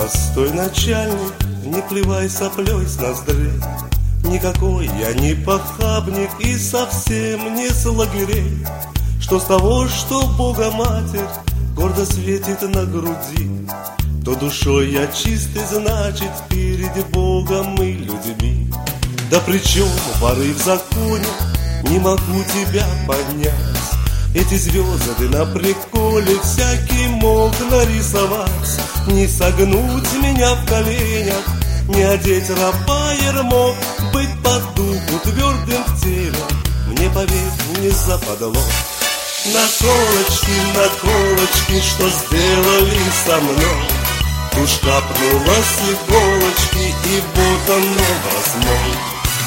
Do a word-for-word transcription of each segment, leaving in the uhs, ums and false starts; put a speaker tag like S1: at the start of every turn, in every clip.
S1: простой начальник, не плевай соплей с ноздрей. Никакой я не похабник и совсем не с лагерей. Что с того, что Бога-Матерь гордо светит на груди, то душой я чистый, значит, перед Богом и людьми. Да при чем воры в законе, не могу тебя понять. Эти звезды на приколе всякий мог нарисовать. Не согнуть меня в коленях, не одеть раба ермо, быть по духу твердым в теле мне, поверь, не западло. Наколочки, наколочки, что сделали со мной, уж капнула с иголочки, и вот он образ мой.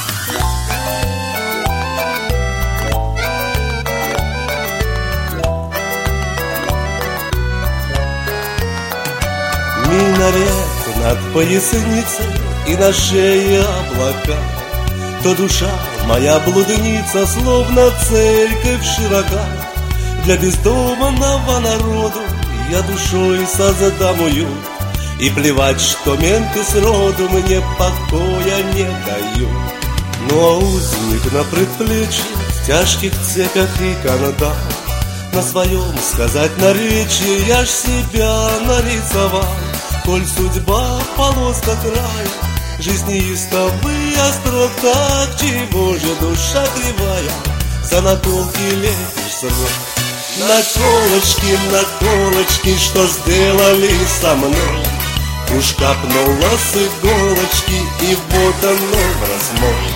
S1: Минарет над поясницей и на шее облака, то душа моя блудница, словно церковь широка. Для бездомного народу я душой создам уют, и плевать, что менты сроду мне покоя не дают. Ну а узник на предплечье в тяжких цепях и канатах, на своем сказать наречии я ж себя нарисовал. Коль судьба полоска края, жизни истовый остров, так чего же душа кривая, за наколки лепишь срок. Наколочки, наколочки, что сделали со мной, уж капнула с иголочки, и вот он образ мой.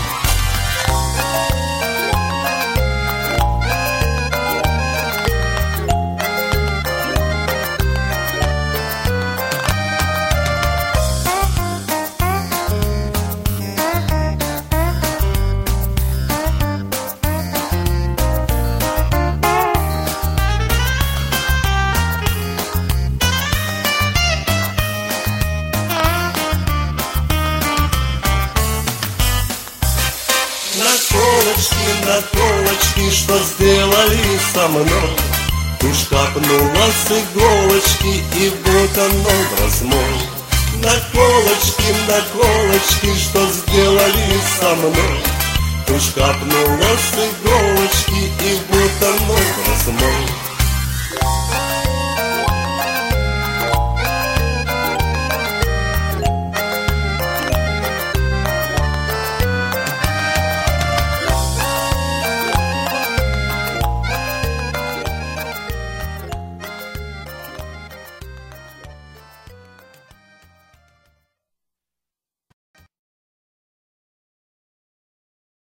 S1: Наколочки, наколочки, что сделали со мной, уж капнула с иголочки, и вот он образ мой. Наколочки, наколочки, что сделали со мной, уж капнула с иголочки, и вот он образ мой.